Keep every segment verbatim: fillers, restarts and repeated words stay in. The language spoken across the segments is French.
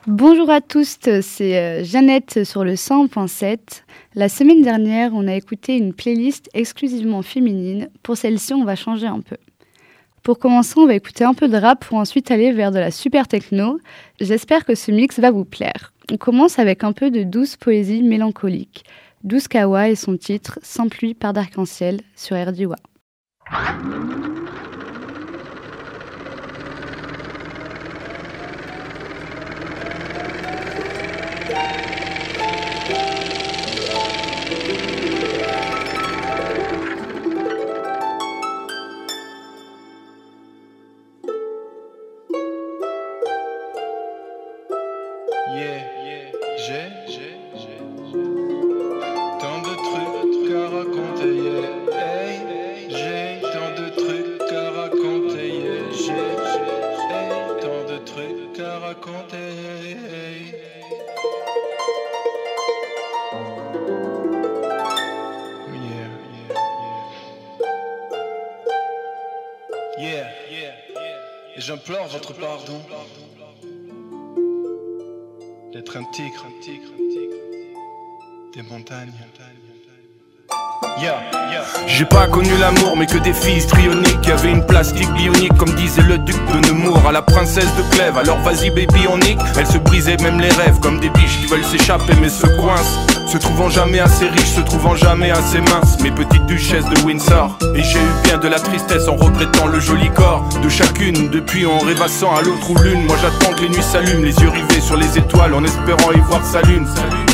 Bonjour à tous, c'est Jeannette sur le cent point sept. La semaine dernière, on a écouté une playlist exclusivement féminine. Pour celle-ci, on va changer un peu. Pour commencer, on va écouter un peu de rap pour ensuite aller vers de la super techno. J'espère que ce mix va vous plaire. On commence avec un peu de douce poésie mélancolique. Douce Kawa et son titre « Sans pluie par d'arc-en-ciel » sur R D W A. J'implore votre pardon d'être un tigre des montagnes. Yeah, yeah. J'ai pas connu l'amour mais que des filles histrioniques qui avaient une plastique bionique comme disait le duc de Nemours à la princesse de Clèves. Alors vas-y baby on nique. Elle se brisait même les rêves comme des biches qui veulent s'échapper mais se coincent. Se trouvant jamais assez riche, se trouvant jamais assez mince. Mes petites duchesses de Windsor. Et j'ai eu bien de la tristesse en regrettant le joli corps de chacune. Depuis en rêvassant à l'autre ou l'une. Moi j'attends que les nuits s'allument, les yeux rivés sur les étoiles en espérant y voir sa lune.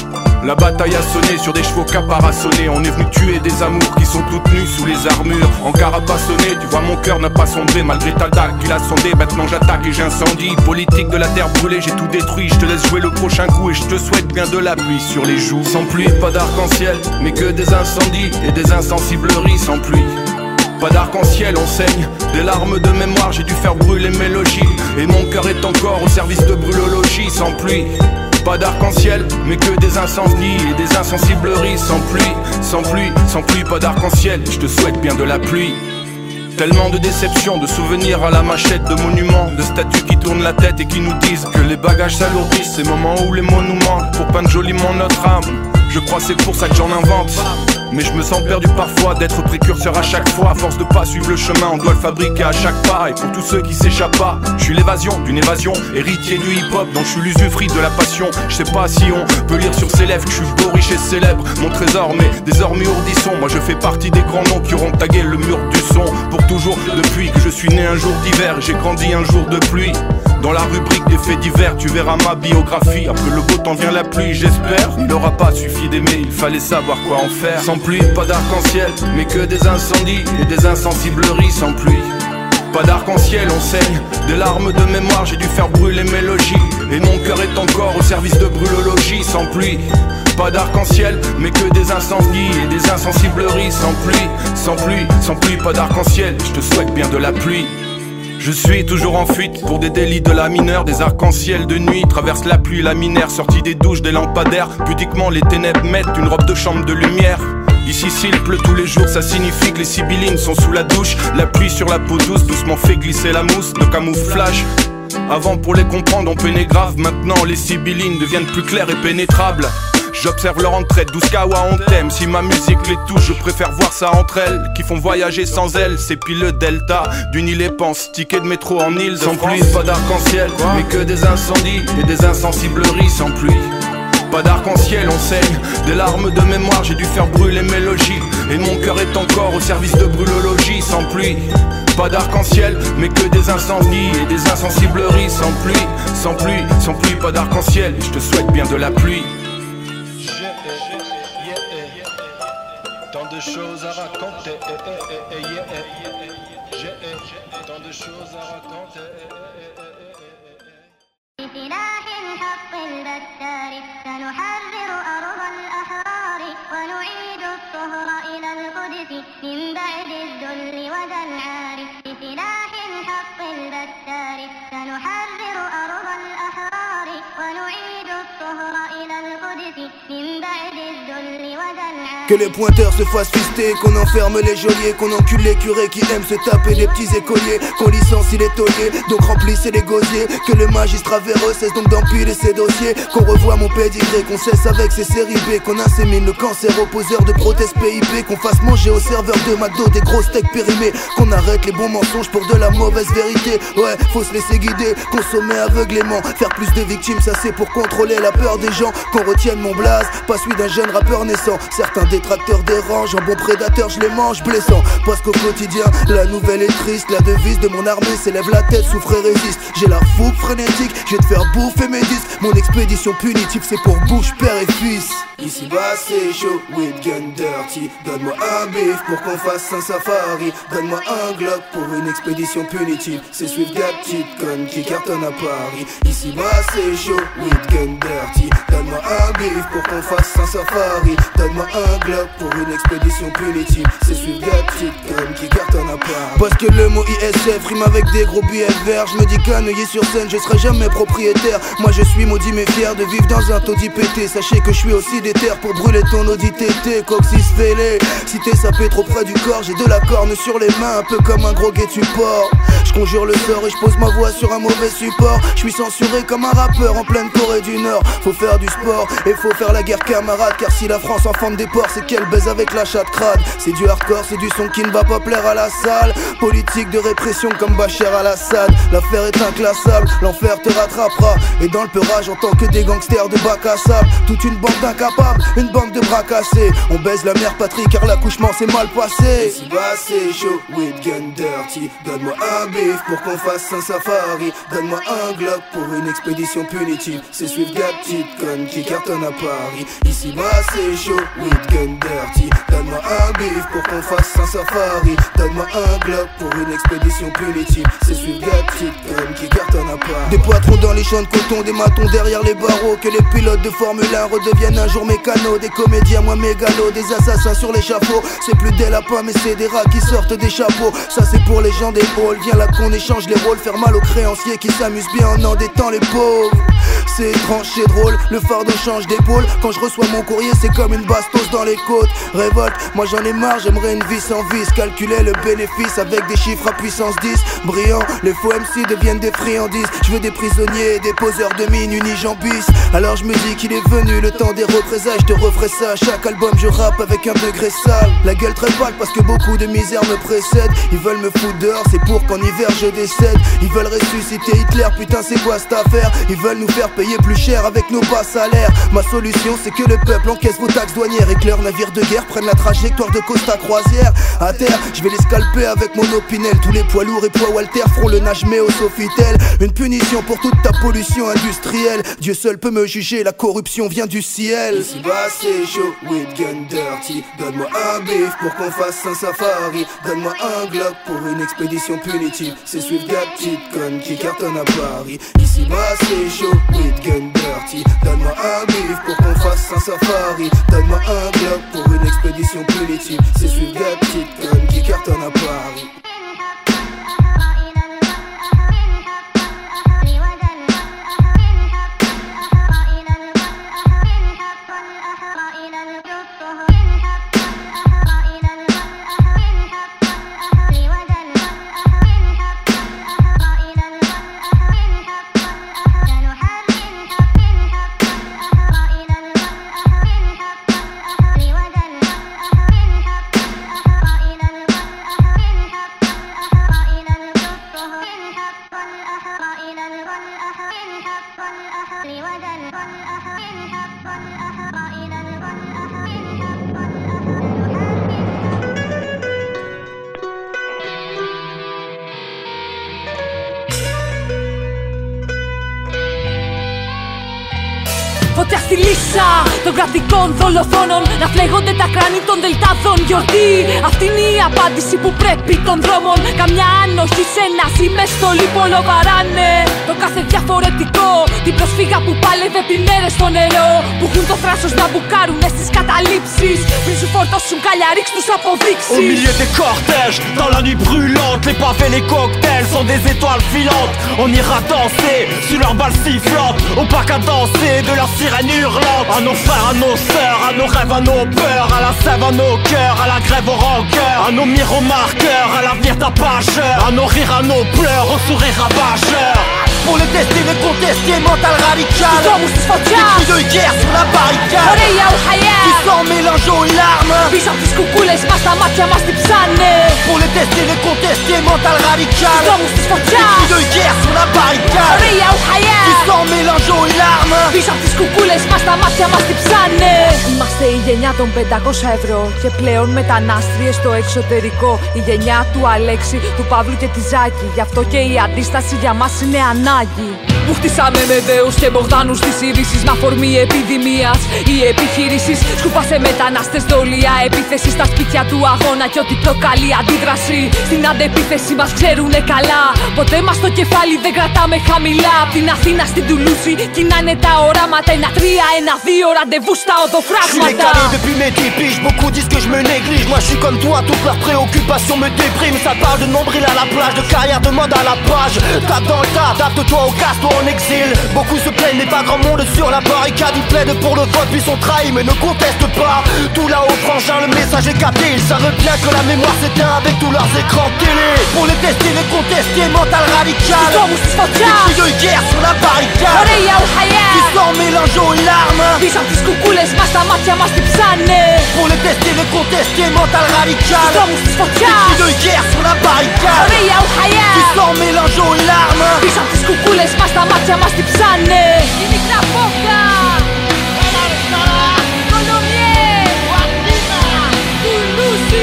La bataille a sonné sur des chevaux caparaçonnés. On est venu tuer des amours qui sont toutes nues sous les armures. En carapassonné, tu vois mon cœur n'a pas sombré malgré ta dague qu'il a sondé. Maintenant j'attaque et j'incendie. Politique de la terre brûlée, j'ai tout détruit. Je te laisse jouer le prochain coup et je te souhaite bien de la pluie sur les joues. Sans pluie, pas d'arc-en-ciel, mais que des incendies et des insensibleries sans pluie. Pas d'arc-en-ciel, on saigne des larmes de mémoire, j'ai dû faire brûler mes logis. Et mon cœur est encore au service de brûlologie sans pluie. Pas d'arc-en-ciel, mais que des incendies et des insensibleries sans pluie, sans pluie, sans pluie, pas d'arc-en-ciel, je te souhaite bien de la pluie. Tellement de déceptions, de souvenirs à la machette, de monuments, de statues qui tournent la tête et qui nous disent que les bagages s'alourdissent. Ces moments où les mots nous manquent pour peindre joliment notre âme. Je crois c'est pour ça que j'en invente. Mais je me sens perdu parfois d'être précurseur à chaque fois. À force de pas suivre le chemin, on doit le fabriquer à chaque pas. Et pour tous ceux qui s'échappent pas, je suis l'évasion d'une évasion. Héritier du hip-hop dont je suis l'usufruit de la passion. Je sais pas si on peut lire sur ses lèvres que je suis beau, riche et célèbre. Mon trésor mais désormais ourdisson. Moi je fais partie des grands noms qui auront tagué le mur du son. Pour toujours depuis que je suis né un jour d'hiver et j'ai grandi un jour de pluie. Dans la rubrique des faits divers, tu verras ma biographie. Après le beau temps vient la pluie, j'espère. Il n'aura pas suffi d'aimer, il fallait savoir quoi en faire. Sans pluie, pas d'arc-en-ciel, mais que des incendies et des insensibleries sans pluie. Pas d'arc-en-ciel, on saigne des larmes de mémoire, j'ai dû faire brûler mes logis. Et mon cœur est encore au service de brûlologie sans pluie. Pas d'arc-en-ciel, mais que des incendies et des insensibleries sans pluie. Sans pluie, sans pluie, pas d'arc-en-ciel, je te souhaite bien de la pluie. Je suis toujours en fuite pour des délits de la mineure. Des arcs-en-ciel de nuit traversent la pluie laminaire. Sortis des douches, des lampadaires. Pudiquement les ténèbres mettent une robe de chambre de lumière. Ici s'il pleut tous les jours, ça signifie que les sibyllines sont sous la douche. La pluie sur la peau douce doucement fait glisser la mousse de camouflage. Avant pour les comprendre on peinait grave. Maintenant les sibyllines deviennent plus claires et pénétrables. J'observe leur entraide, douze kawa on t'aime. Si ma musique les touche, je préfère voir ça entre elles qui font voyager sans elles. C'est pile le delta d'une île épanse. Ticket de métro en île de sans France. Pluie, pas d'arc-en-ciel, mais que des incendies et des insensibleries sans pluie. Pas d'arc-en-ciel, on saigne des larmes de mémoire, j'ai dû faire brûler mes logis. Et mon cœur est encore au service de brûlologie sans pluie. Pas d'arc-en-ciel, mais que des incendies et des insensibleries sans pluie. Sans pluie, sans pluie, pas d'arc-en-ciel, je te souhaite bien de la pluie. Tant de choses à raconter, j'ai tant de choses à raconter. بسلاح الحق البتار سنحرر أرض الأحرار ونعيد الطهر إلى القدس من بعد الذل وذا العار. بسلاح الحق البتار سنحرر أرض الأحرار ونعيد الطهر إلى القدس من بعد Que les pointeurs se fassent fister, qu'on enferme les geôliers, qu'on encule les curés qui aiment se taper des petits écoliers, qu'on licencie les tauliers, donc remplissez les gosiers. Que le magistrat véreux cesse donc d'empiler ses dossiers, qu'on revoie mon pédigré, qu'on cesse avec ses séries B, qu'on insémine le cancer aux poseurs de prothèses P I P, qu'on fasse manger aux serveurs de McDo des gros steaks périmés, qu'on arrête les bons mensonges pour de la mauvaise vérité. Ouais, faut se laisser guider, consommer aveuglément, faire plus de victimes, ça c'est pour contrôler la peur des gens. Qu'on retienne mon blaze, pas celui d'un jeune rappeur naissant. Certains détracteurs dérangent, en bon prédateur je les mange blessant. Parce qu'au quotidien, la nouvelle est triste. La devise de mon armée s'élève la tête, souffre et résiste. J'ai la fougue frénétique, je vais te faire bouffer mes disques. Mon expédition punitive c'est pour bouche, père et fils. Ici bas c'est chaud, with gun dirty. Donne-moi un bif pour qu'on fasse un safari. Donne-moi un Glock pour une expédition punitive. C'est Swift Gap, petite conne qui cartonne à Paris. Ici bas c'est chaud, with gun dirty. Donne-moi un bif pour qu'on fasse un safari. Donne-moi un Glock pour une expédition punitive. C'est Swift Gap, petite conne qui cartonne à Paris. Parce que le mot I S F rime avec des gros billets verts. Je me dis qu'à Neuilly sur scène je serai jamais propriétaire. Moi je suis maudit mais fier de vivre dans un taudis pété. Sachez que je suis aussi des terres pour brûler ton Audi T T, coccyx fêlé. Si t'es sapé trop près du corps, j'ai de la corne sur les mains, un peu comme un gros guet support. Je conjure le sort et je pose ma voix sur un mauvais support. Je suis censuré comme un rappeur en pleine Corée du Nord. Faut faire du sport et faut faire la guerre camarade. Car si la France enfante des porcs, c'est qu'elle baise avec la chatte crade. C'est du hardcore, c'est du son qui ne va pas plaire à la salle. Politique de répression comme Bachar al-Assad. L'affaire est inclassable, l'enfer te rattrapera. Et dans le peurage en tant que des gangsters de bac à sable. Toute une bande d'incapables, une bande de bras cassés. On baise la mère patrie car l'accouchement s'est mal passé. Ici bas c'est chaud, with gun dirty. Donne-moi un bif pour qu'on fasse un safari. Donne-moi un Glock pour une expédition punitive. C'est Swift Gap, petite conne qui cartonne à Paris. Ici bas c'est chaud, with gun dirty. Donne-moi un bif pour qu'on fasse un safari. Donne-moi un Glock pour une expédition punitive. C'est Swift Gap, petite conne qui cartonne à Paris. Des patrons dans les champs de coton, des matons derrière les barreaux. Que les pilotes de Formule un redeviennent un jour mécanos. Des comédiens moins mégalos, des assassins sur l'échafaud. C'est plus des lapins mais c'est des rats qui sortent des chapeaux. Ça c'est pour les gens des halls. Viens là qu'on échange les rôles. Faire mal aux créanciers qui s'amusent bien en endettant les pauvres. C'est étrange, c'est drôle, le fardeau change d'épaule. Quand je reçois mon courrier c'est comme une bastos dans les côtes. Révolte, moi j'en ai marre, j'aimerais une vie sans vice. Calculer le bénéfice avec des chiffres à puissance dix. Brillant, les faux M C deviennent des friandises. Je veux des prisonniers et des poseurs de mine unijambis. Alors je me dis qu'il est venu le temps des représailles. Je te referai ça à chaque album, je rappe avec un degré sale. La gueule très pâle parce que beaucoup de misère me précède. Ils veulent me foutre dehors, c'est pour qu'en hiver je décède. Ils veulent ressusciter Hitler, putain c'est quoi cette affaire? Ils veulent nous faire payer plus cher avec nos bas salaires. Ma solution c'est que le peuple encaisse vos taxes douanières et que leurs navires de guerre prennent la trajectoire de Costa Croisière. À terre, je vais les scalper avec mon opinel. Tous les poids lourds et poids Walter feront le nage mais au Sofitel. Une punition pour toute ta pollution industrielle. Dieu seul peut me juger, la corruption vient du ciel. Ici bas c'est chaud, with gun dirty. Donne-moi un bif pour qu'on fasse un safari. Donne-moi un Glock pour une expédition punitive. C'est Swift Gap, petite conne qui cartonne à Paris. Ici bas c'est chaud, with gun dirty. Donne-moi un bif pour qu'on fasse un safari. Donne-moi un Glock pour une expédition punitive. C'est Swift Gap, petite conne qui cartonne à Paris. Φωτιά στη λύσα των κρατικών δολοφόνων. Να φλέγονται τα κράνη των δελτάδων. Γιορτή, αυτή είναι η απάντηση που πρέπει των δρόμων. Καμιά άνοχη σε ένα ζήμες στο λίπολο βαράνε. Το κάθε διαφορετικό, την προσφύγα που πάλευε δεπινέρες στο νερό που έχουν το θράσος να μπουκάρουνε στις καταλήψεις. Πριν σου φορτώσουν καλιά, ρίξ' τους αποδείξεις. Au milieu des cortèges, dans la nuit brûlante, les pavés, les cocktails sont des étoiles filantes. On ira danser sur leurs balles sifflantes, au pas qu'à danser de la sirène hurlante. À nos frères, à nos sœurs, à nos rêves, à nos peurs, à la sève, à nos cœurs, à la grève, aux rancœurs, à nos miromarqueurs, à l'avenir tapageur, à nos rires, à nos pleurs, aux sourires ravageurs. Pour les tester, les contester, mental radical. Στους ώμους της φωτιάς, des cris de guerre sur la barricade. Ωραία ουχαλιά, du sang mélange aux larmes. πίσω απ' τις κουκούλες μας τα μάτια μας τυψάνε. Pour les tester, les contester, mental radical. Στους ώμους της des φωτιάς, cris de guerre sur la barricade. ωραία ουχαλιά, du sang mélange aux larmes. πίσω απ' τις κουκούλες μας τα μάτια μας τυψάνε. Είμαστε η γενιά των πεντακόσια ευρώ και πλέον μετανάστριες στο εξωτερικό. Η γενιά του Αλέξη, του Παύλου και της Ζάκη. Γι' αυτό και η αντίσταση για μας είναι ανάγκη. Που χτίσαμε με δέους και Μπογδάνους τις ειδήσεις με αφορμή επιδημίας ή επιχείρησης. Σκουπάσε μετανάστες δόλια, επίθεση στα σπίτια του αγώνα και ό,τι προκαλεί αντίδραση. Στην αντεπίθεση μας ξέρουνε καλά. Ποτέ μας το κεφάλι δεν κρατάμε χαμηλά. Απ' την Αθήνα στην Τουλούση κοινάνε τα οράματα. Ένα τρία, ένα δύο, ραντεβού στα Je suis οδοφράγματα. décalé depuis mes dix piges, beaucoup disent que je me néglige. Moi je suis comme toi, toutes leurs préoccupations me dépriment. Ça parle de nombril à la plage, de carrière, de mode à la page. Tape dans le tas, adapte-toi au casse, toi en exil. Beaucoup se plaignent mais pas grand monde sur la barricade. Ils plaident pour le vote puis sont trahis mais ne contestent pas. Tout là-haut frangin, le message est capté. Ils savent bien que la mémoire s'éteint avec tous leurs écrans télé. Pour les tester, les contester, mental radical. Στους ώμους της Des φωτιάς, cris de guerre sur la barricade. ωραία ουχαλιά, Du sang mélange aux larmes. πίσω απ' τις κουκούλες μας τα μάτια μας τυψάνε. Pour les tester, les contester, mental radical. Στους ώμους της Des φωτιάς, cris de guerre sur la barricade. ωραία ουχαλιά, Du sang mélange aux larmes. πίσω απ' τις κουκούλες μας τα μάτια μας τυψάνε. Η μικρά πόφτα Κολομιέ, Τουλούση.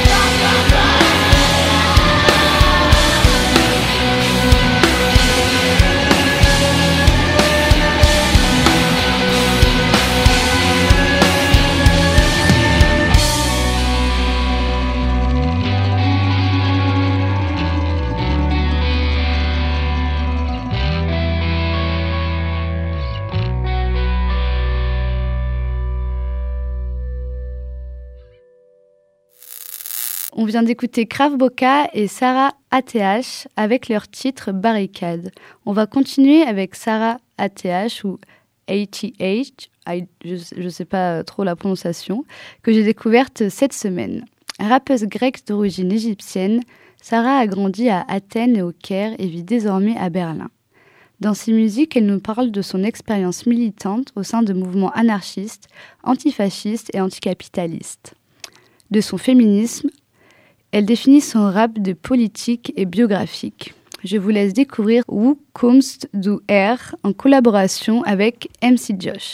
On vient d'écouter Krav Boka et Sarah A T H avec leur titre Barricade. On va continuer avec Sarah A T H ou A T H, je ne sais pas trop la prononciation, que j'ai découverte cette semaine. Rappeuse grecque d'origine égyptienne, Sarah a grandi à Athènes et au Caire et vit désormais à Berlin. Dans ses musiques, elle nous parle de son expérience militante au sein de mouvements anarchistes, antifascistes et anticapitalistes. De son féminisme, elle définit son rap de politique et biographique. Je vous laisse découvrir Wo kommst du her en collaboration avec M C Josh.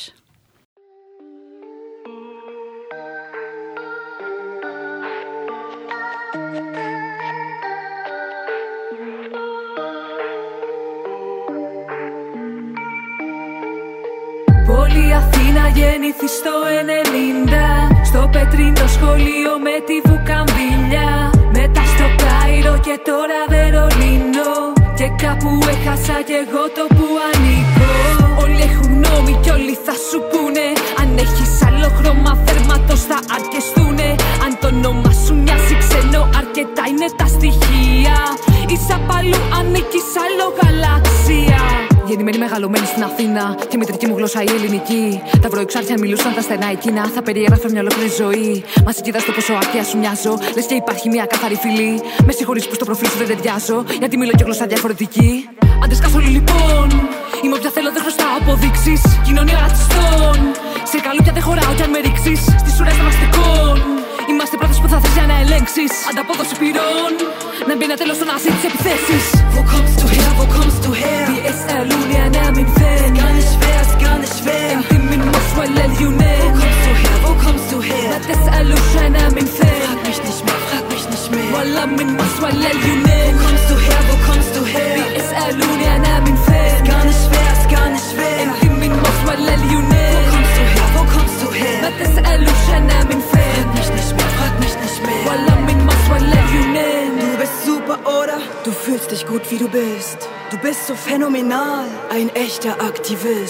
Πόλη Αθήνα γεννήθη στο ενενήντα. Στο πετρίνο σχολείο με τη βουκαμβίλια. Μετά στο Κάιρο και τώρα Βερολίνο. Και κάπου έχασα κι εγώ το που ανήκω. Όλοι έχουν γνώμη κι όλοι θα σου πούνε. Αν έχεις άλλο χρώμα θέρματος θα αρκεστούνε. Αν το όνομα σου μοιάζει ξένο αρκετά είναι τα στοιχεία. Είσαι απ' αλλού ανήκεις άλλο γαλαξία. Γεννημένη μεγαλωμένη στην Αθήνα και η μητρική μου γλώσσα η ελληνική. Τα βροεξάρχια μιλούσαν τα στενά εκείνα. Θα περιέγραφε μια ολόκληρη ζωή. Μα εσύ κοίτας το πόσο άκια σου μοιάζω. Λες και υπάρχει μια καθαρή φυλή. Με συγχωρείς που στο προφίλ σου δεν ταιριάζω. Γιατί μιλώ και γλώσσα διαφορετική. Άντρες καθόλου λοιπόν. Είμαι όποια θέλω, δεν χρωστάω αποδείξεις. Κοινωνία ρατσιστών. Σε καλούπια δεν χωράω κι αν με ρίξεις. Στις ουρές δραστικών. Είμαστε πρώτες που θα θες για να ελέγξεις. Ανταπόδοση πυρών. Να μπει ένα τέλος στο να ζει τις επιθέσεις. Wo kommst du her, wo kommst du her? بيسألوني أنا من فين. Gar nicht schwer, ist gar nicht schwer. أنت من مصر ولا اليونان؟ Wo kommst du her, wo kommst du her? ما تسألوش أنا من فين. Frag mich nicht mehr, frag mich nicht mehr. ولا من مصر ولا اليونان؟ Wo kommst du her, wo kommst du her? بيسألوني أنا من فين. Ist gar nicht schwer, ist gar nicht schwer. أنت من مصر ولا اليونان؟ Wo kommst du her, wo kommst du her? ما تسألوش أنا من فين. Frag mich nicht mehr, frag mich nicht mehr. ولا من مصر ولا اليونان؟ Du bist super, oder? Du fühlst dich gut, wie du bist. Du bist so phänomenal, ein echter Aktivist.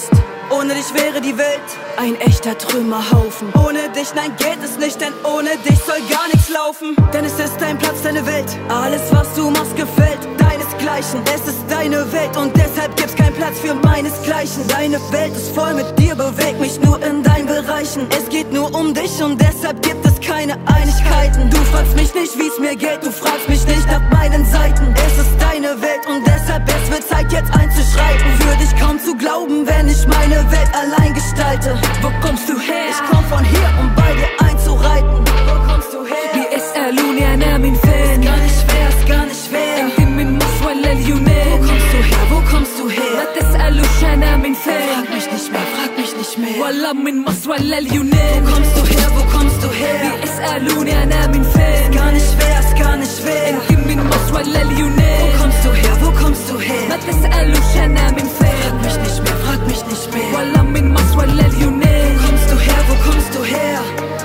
Ohne dich wäre die Welt ein echter Trümmerhaufen. Ohne dich, nein, geht es nicht, denn ohne dich soll gar nichts laufen. Denn es ist dein Platz, deine Welt. Alles, was du machst, gefällt deinesgleichen. Es ist deine Welt und deshalb gibt's keinen Platz für meinesgleichen. Deine Welt ist voll mit dir, beweg mich nur in deinen Bereichen. Es geht nur um dich und deshalb gibt es keine Einigkeiten. Du fragst mich nicht, wie's mir geht, du fragst mich nicht nach meinen Seiten. Es ist deine Welt und deshalb es wird Zeit jetzt einzuschreiten. Für dich kaum zu glauben, wenn ich meine Welt allein gestalte. Wo kommst du her? Ich komm von hier, um bei dir einzureiten. Wo kommst du her? بي اسألوني أنا من فين. Ist gar nicht schwer, ist gar nicht schwer. أنت من مصر ولا Wo اليونان؟ kommst du her? Wo kommst du ما her? تسألوش أنا من Frag فين. mich nicht mehr, frag mich nicht mehr. والله من مصر ولا Wo اليونان؟ kommst du her? Wo kommst du her? بيسألوني أنا من Ist فين. gar nicht schwer, ist gar nicht schwer. أنت من مصر ولا Wo اليونان؟ kommst du her? Wo kommst du ما her? تسألوش أنا من Frag فين. mich nicht mehr, frag mich nicht mehr. والله من مصر ولا اليونان؟ Wo kommst du her? Wo kommst du her?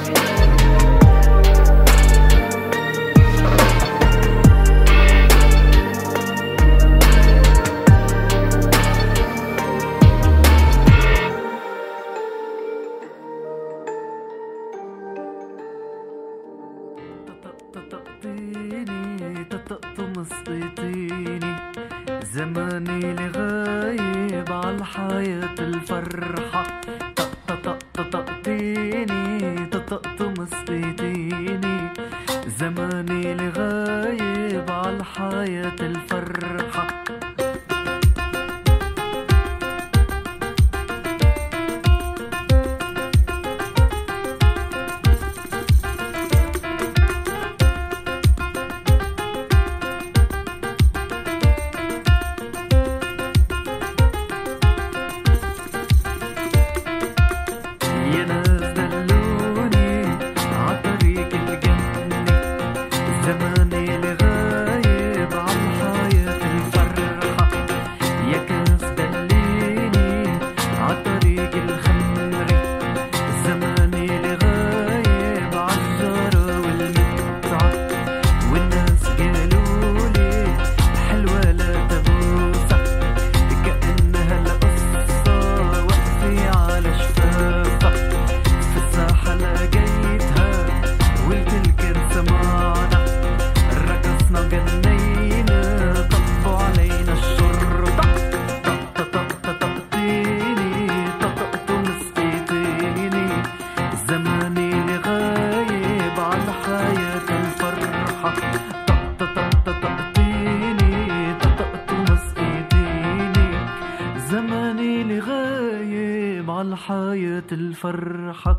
طقطقتيني تطقطم سقيتيني زماني لغايب عالحياة الفرحة طقطقتيني تطقطم سقيتيني زماني لغايب عالحياة الفرحة يا ناس دلوني عطريق الجنة زماني لغايب عالحياة الفرحة يا كاس دليني عطريق الخمر زماني لغايب عالجارة والمتعة والناس قالولي حلوة لا تبوسة كأنها القصة واقفة على شفافة في الساحة لقيتها والكل كان سمعنا رقصنا وغنينا طبوا علينا الشرطة طقطقتيني طقطقتم سقيتيني زماني لغايب عالحياة الفرحة طقطقتيني طقطقتم سقيتيني زماني لغايب عالحياة الفرحة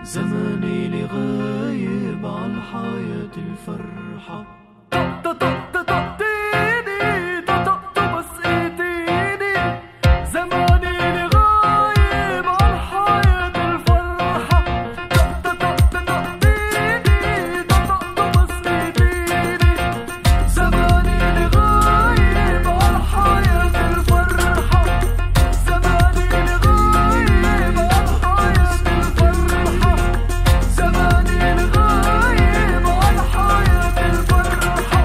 زماني اللي غايب عالحياة الفرحة. طق طق طق طق تيني طق طق بس ايديني زماني اللي غايب عالحياة الفرحة. طق طق طق طق تيني طق طق بس ايديني زماني اللي غايب عالحياة الفرحة. زماني اللي غايب عالحياة الفرحة. زماني اللي غايب عالحياة الفرحة.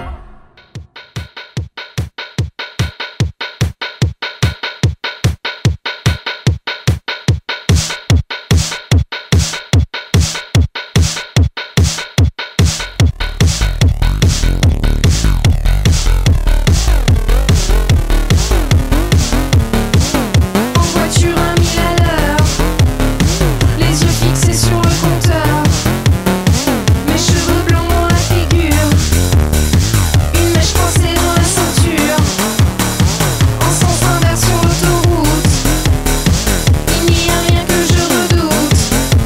En voiture à mille à l'heure, les yeux fixés sur le compteur, mes cheveux blancs dans la figure, une mèche coincée dans la ceinture, en sens inverse sur l'autoroute, il n'y a rien que je redoute,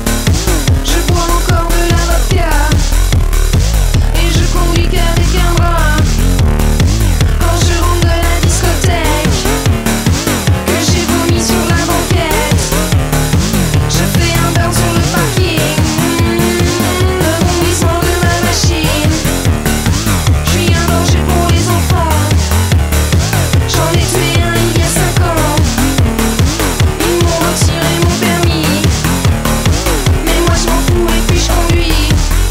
je bois encore de la vodka, et je conduis qu'avec un bras, quand je rentre de la discothèque, que j'ai vomi sur la banquette, je fais un burn sur le parking, le bondissement de ma machine. Je suis un danger pour les enfants, j'en ai tué un il y a cinq ans. Ils m'ont retiré mon permis, mais moi je m'en fous et puis je conduis.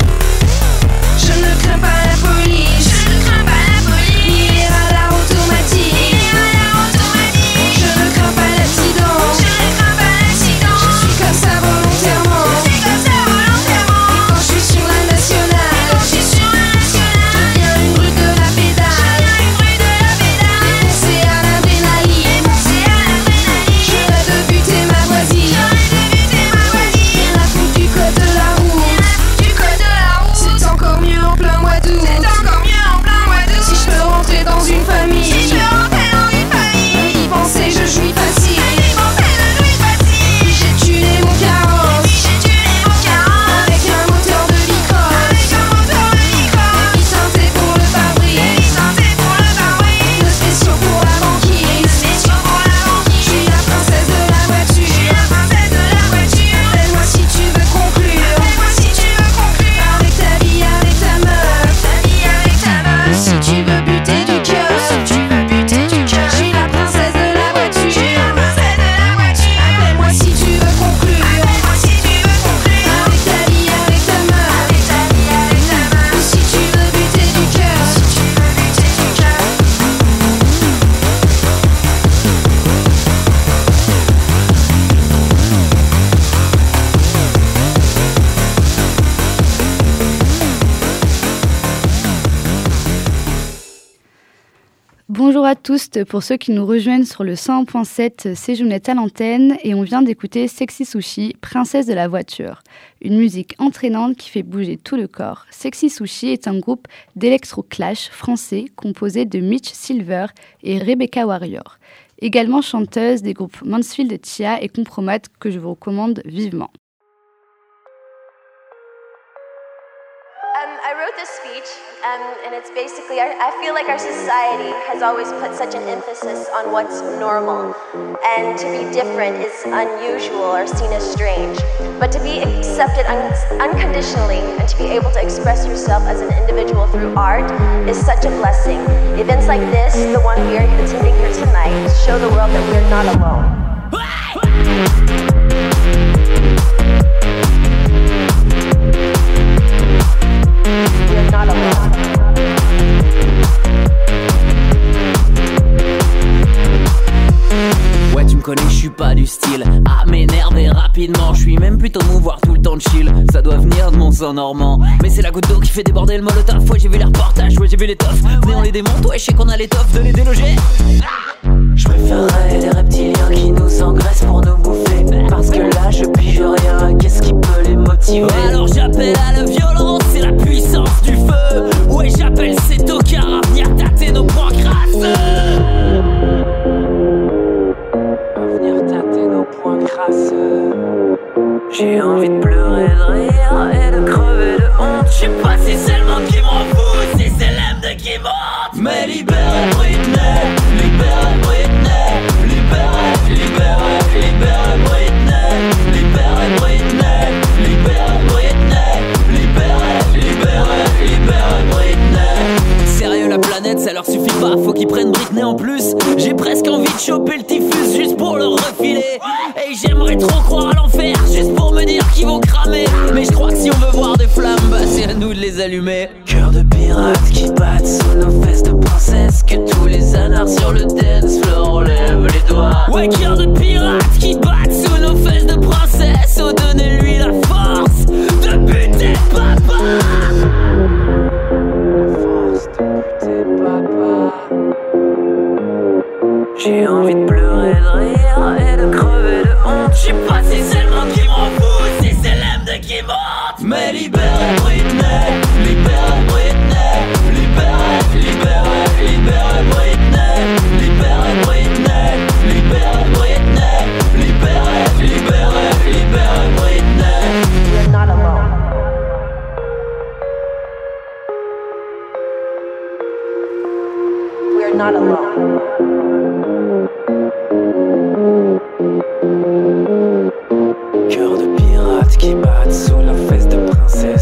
Je ne crains pas la police, je ne crains pas la police, ni les radars automatiques, ni les radars automatiques. Je ne crains pas l'accident, je ne crains pas l'accident. Je suis comme ça volontairement, je suis comme ça volontairement. Et quand je suis sur la nationale, et quand je suis sur la nationale, je deviens une brute de la pédale, je deviens une brute de la pédale. Défoncée à l'adrénaline, défoncée à l'adrénaline. Je rêve de buter ma voisine, je rêve de buter ma voisine. Rien à foutre du code de la route, du code de la route. C'est encore mieux en plein mois d'août, c'est encore mieux en plein mois d'août. Si je peux rentrer dans une famille, si je peux rentrer dans une famille, y penser je jouis facile, y penser je jouis facile. Puis j'ai tué mon carrosse, puis j'ai tué mon carrosse, avec un moteur de bicross, avec un moteur de bicross. Et puis synthé pour le pare-brise, et puis synthé pour le pare-brise. Une spéciaux pour la banquise, une spéciaux pour la banquise. Je suis la princesse de la voiture, je suis la princesse de la voiture. Appelle-moi si tu veux conclure, appelle-moi si tu veux conclure. Avec ta vie, avec ta meuf, ta vie avec ta meuf. Si tu veux buter du cœur, si tu veux buter du cœur. Je suis la princesse de la voiture, je suis la princesse de la voiture. Appelle-moi si tu veux conclure, appelle-moi si tu veux conclure. Avec ta vie, avec ta meuf, avec ta vie avec ta meuf. Ou si tu veux buter du cœur, si tu veux buter du cœur. Bonjour à tous, pour ceux qui nous rejoignent sur le cent un point sept, c'est Jounette à l'antenne et on vient d'écouter Sexy Sushi, princesse de la voiture. Une musique entraînante qui fait bouger tout le corps. Sexy Sushi est un groupe d'électro-clash français composé de Mitch Silver et Rebecca Warrior. Également chanteuse des groupes Mansfield, Tia et Compromat que je vous recommande vivement. Um, I wrote this speech, um, and it's basically, I, I feel like our society has always put such an emphasis on what's normal, and to be different is unusual or seen as strange. But to be accepted un- unconditionally and to be able to express yourself as an individual through art is such a blessing. Events like this, the one we are attending here tonight, show the world that we are not alone. We're not alone. Ouais, tu me connais, je suis pas du style à m'énerver rapidement. Je suis même plutôt mouvoir tout le temps de chill. Ça doit venir de mon sang normand. Mais c'est la goutte d'eau qui fait déborder le molotov. Ouais, j'ai vu les reportages, ouais, j'ai vu les toffs. Venez, on les démonte, ouais, je sais qu'on a l'étoffe de les déloger. Je préférerais des reptiliens qui nous engraissent pour nous bouffer. Parce que là, je pige rien, qu'est-ce qui peut les motiver? Alors j'appelle à la violence, c'est la puissance du feu. Ouais, j'appelle ces tocards à venir tâter nos points crasseux. À venir tâter nos points crasseux. J'ai envie de pleurer. pleurer de rire et de crever de honte. Je sais pas si c'est le monde qui m'en fout, si c'est l'M de qui monte. Mais libérez Britney, libérez Britney, libérez, libérez, libérez Britney, libérez Britney, libérez Britney, libérez, libérez, libérez Britney. Sérieux la planète ça leur suffit pas, faut qu'ils prennent Britney en plus. J'ai presque envie de choper le typhus juste pour le refiler. Et j'aimerais trop croire à l'enfer juste pour me dire qu'ils vont cramer. Mais je crois que si on veut voir des flammes, bah c'est à nous de les allumer. Cœur de pirates qui battent sous nos fesses de princesse, que tous les anards sur le dance floor lèvent les doigts. Ouais, cœur de pirates qui battent sous nos fesses de princesse. Oh donnez-lui la force de buter papa. J'ai envie de pleurer de rire et de crever de honte. Je sais pas si c'est le monde qui m'en fout, si c'est l'M de qui monte. Mais libérez Britney, libérez Britney, libérez, libérez, libérez Britney, libérez Britney, libérez Britney, libérez, libérez, libérez Britney. We're not alone. We're not alone. Cœur de pirates qui battent sous la fesse de princesse.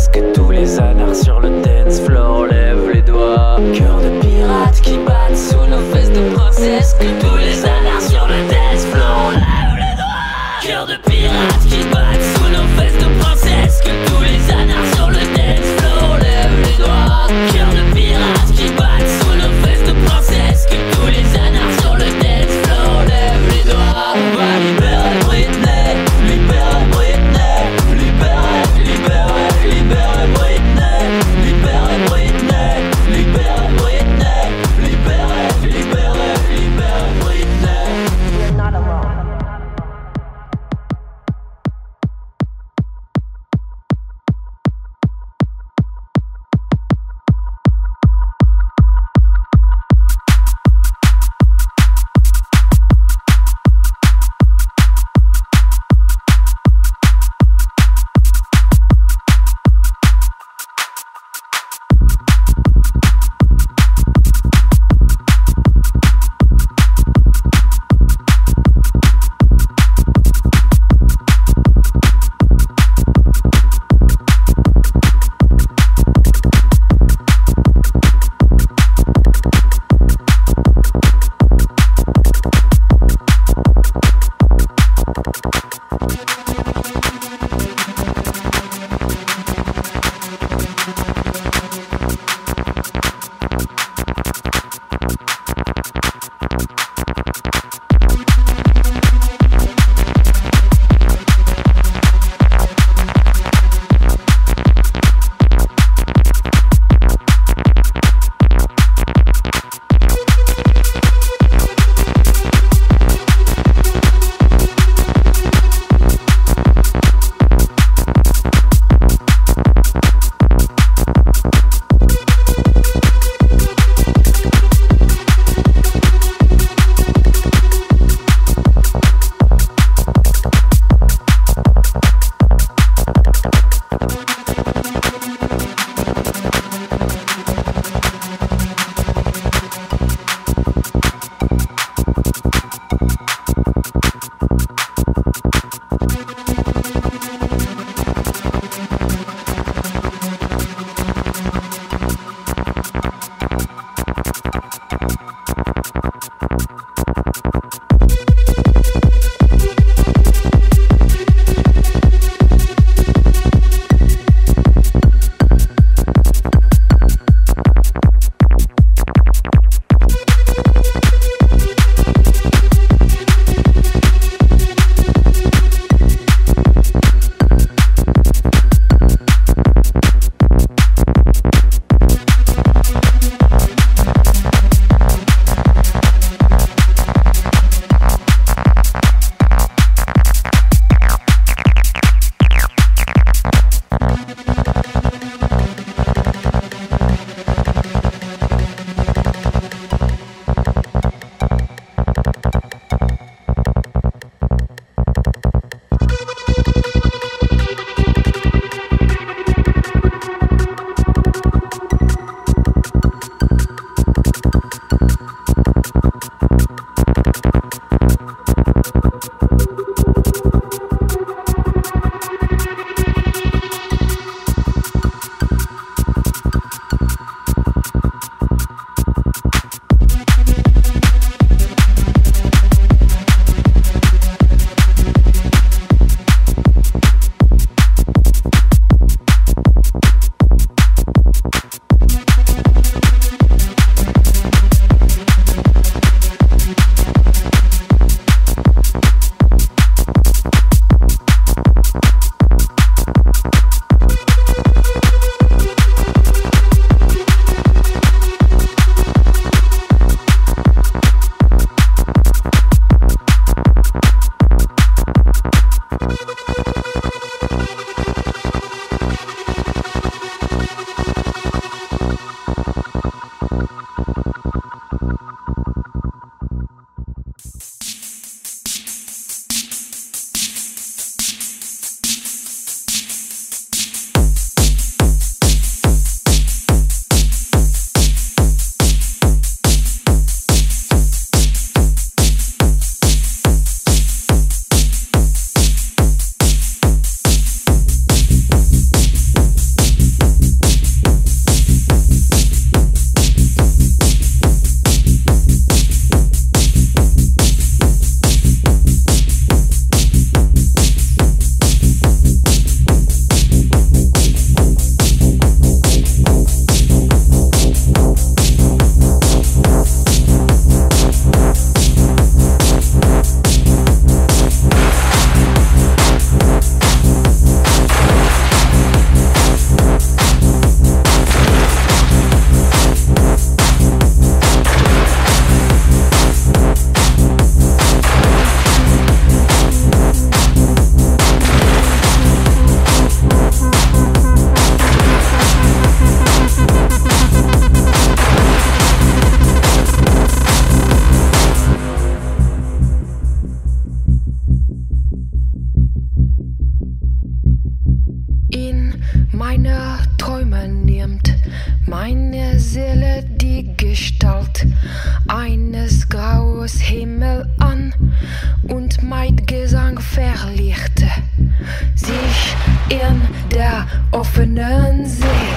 In meine Träume nimmt meine Seele die Gestalt eines graues Himmel an und mein Gesang verlichte sich in der offenen See.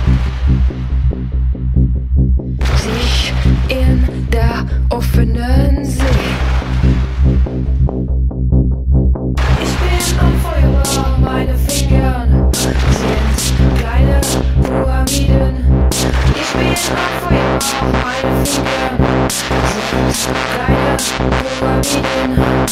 Sich in der offenen See. Ich bin am Feuer, meine Finger sind kleine Pyramiden. Ich bin am Feuer, meine Finger sind kleine Pyramiden.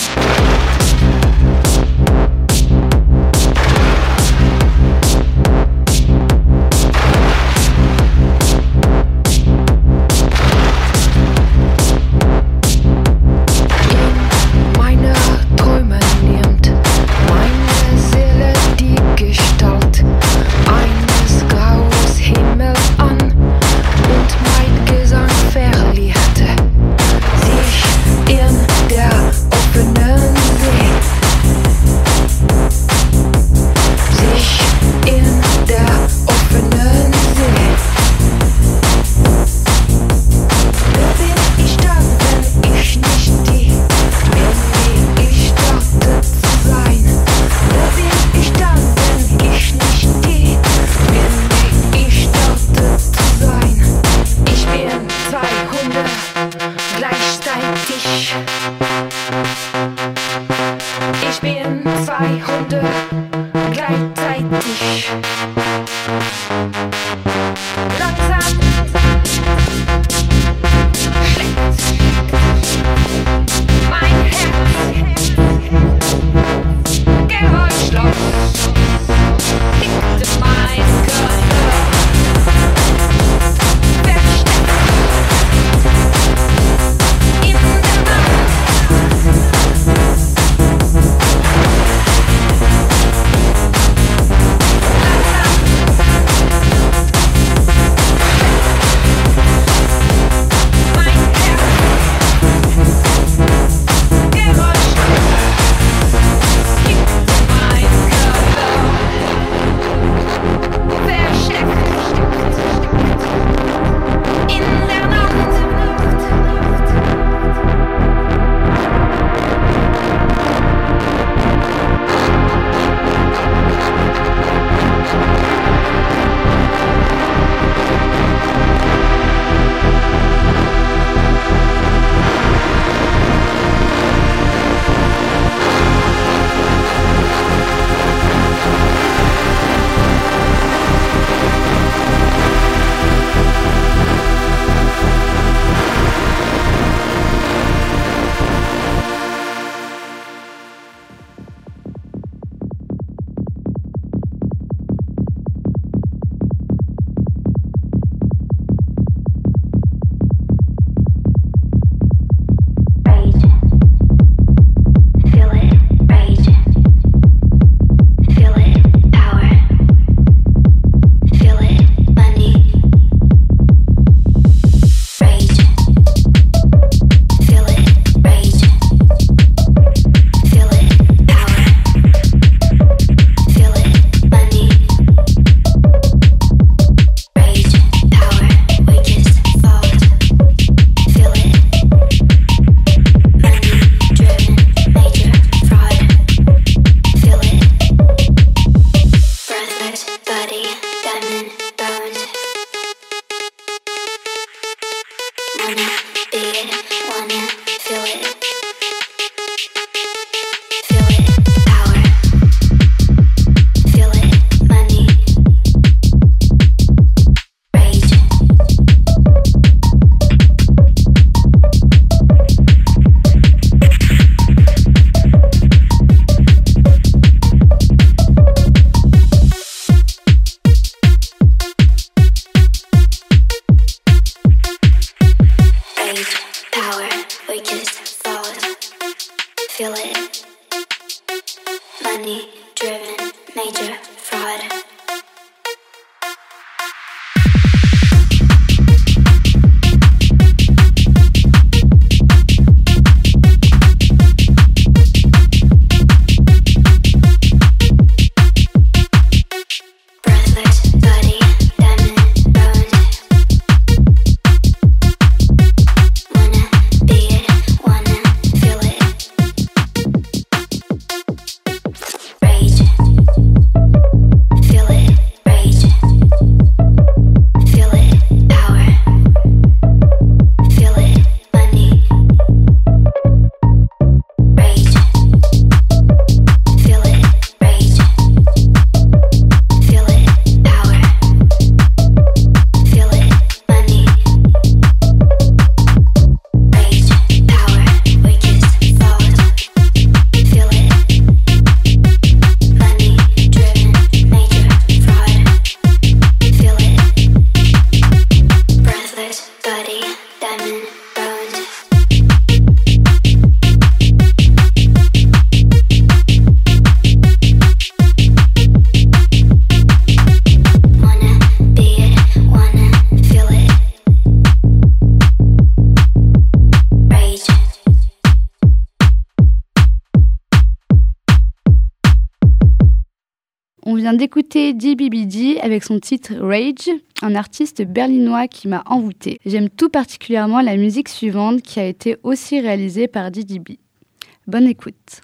d'écouter D B B D avec son titre Rage, un artiste berlinois qui m'a envoûté. J'aime tout particulièrement la musique suivante qui a été aussi réalisée par D D B. Bonne écoute.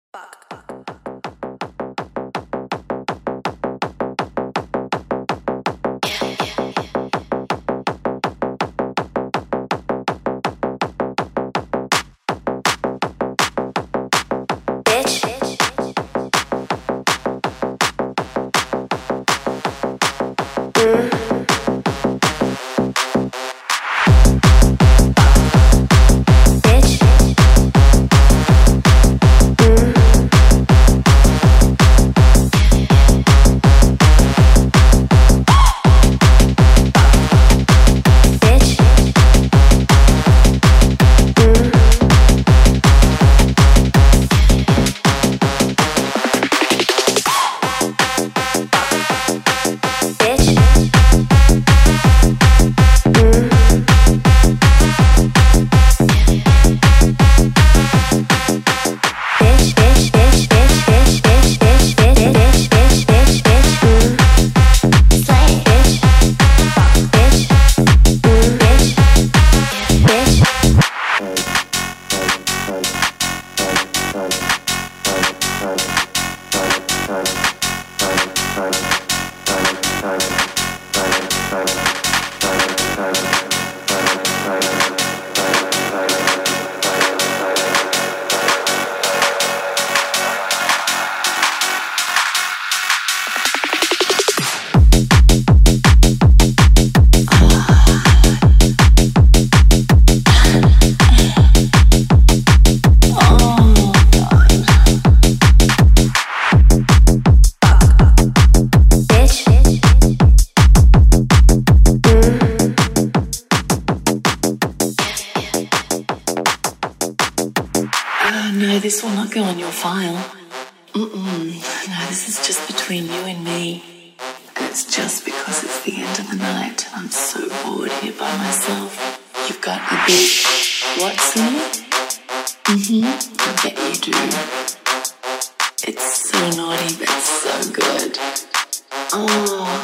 This will not go on your file. Mm-mm. No, this is just between you and me. And it's just because it's the end of the night and I'm so bored here by myself. You've got a big Watson? Mm-hmm. I bet you do. It's so naughty but so good. Oh.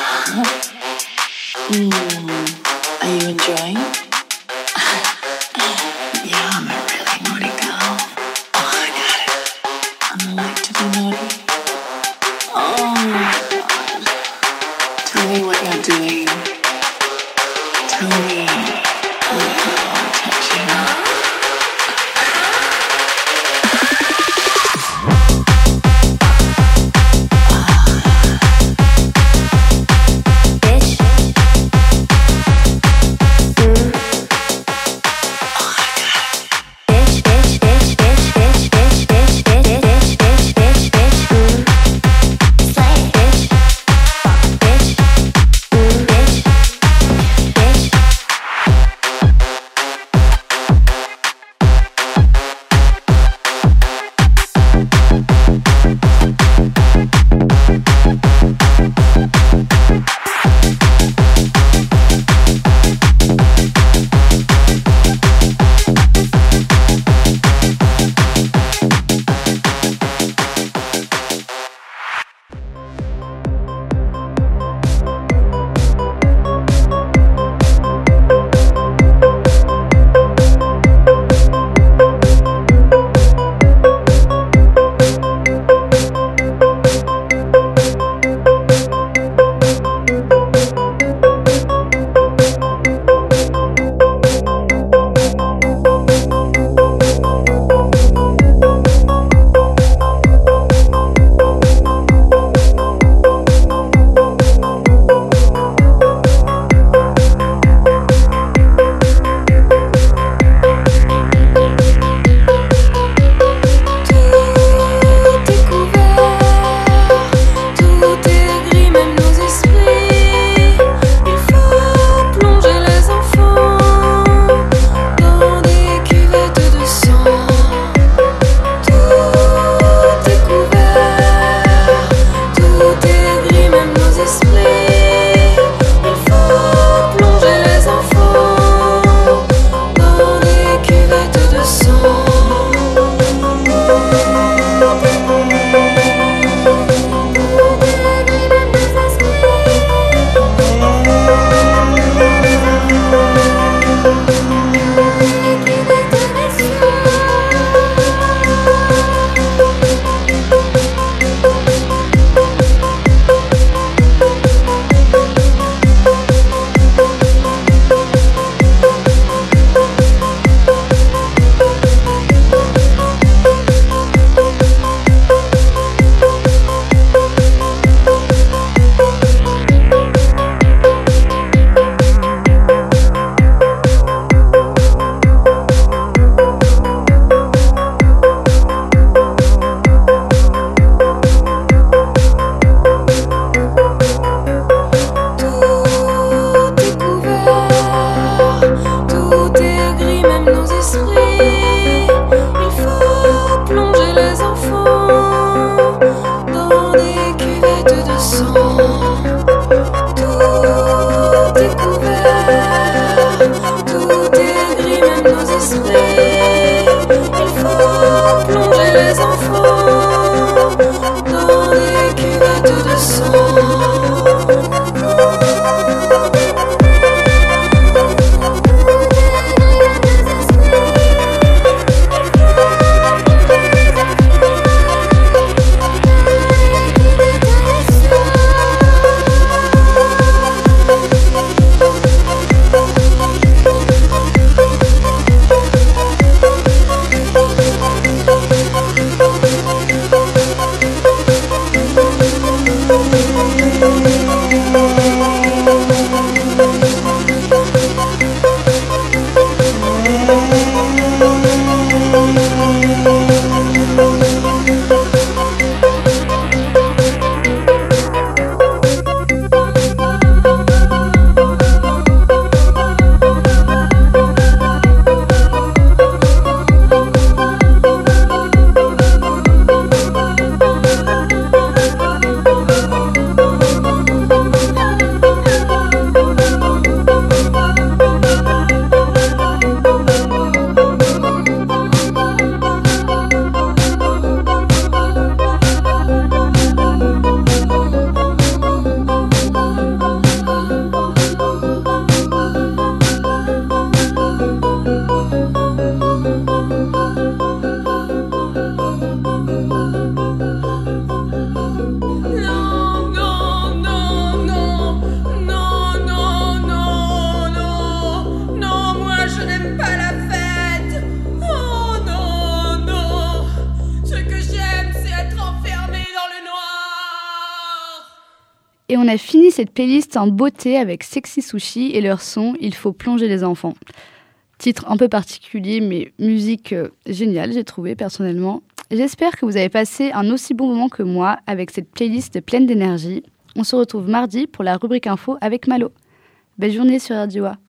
Mm. Are you enjoying? Yeah, I'm a really naughty girl. Oh, I got it. I like to be naughty. Oh my God. Tell me what you're doing. Tell me what you're touching. Slay. sang. Tout est couvert, tout est gris, même nos esprits. Il faut plonger les enfants dans des cuvettes de sang. Et on a fini cette playlist en beauté avec Sexy Sushi et leur son « Il faut plonger les enfants ». Titre un peu particulier, mais musique euh, géniale, j'ai trouvé personnellement. J'espère que vous avez passé un aussi bon moment que moi avec cette playlist pleine d'énergie. On se retrouve mardi pour la rubrique info avec Malo. Belle journée sur R D O A.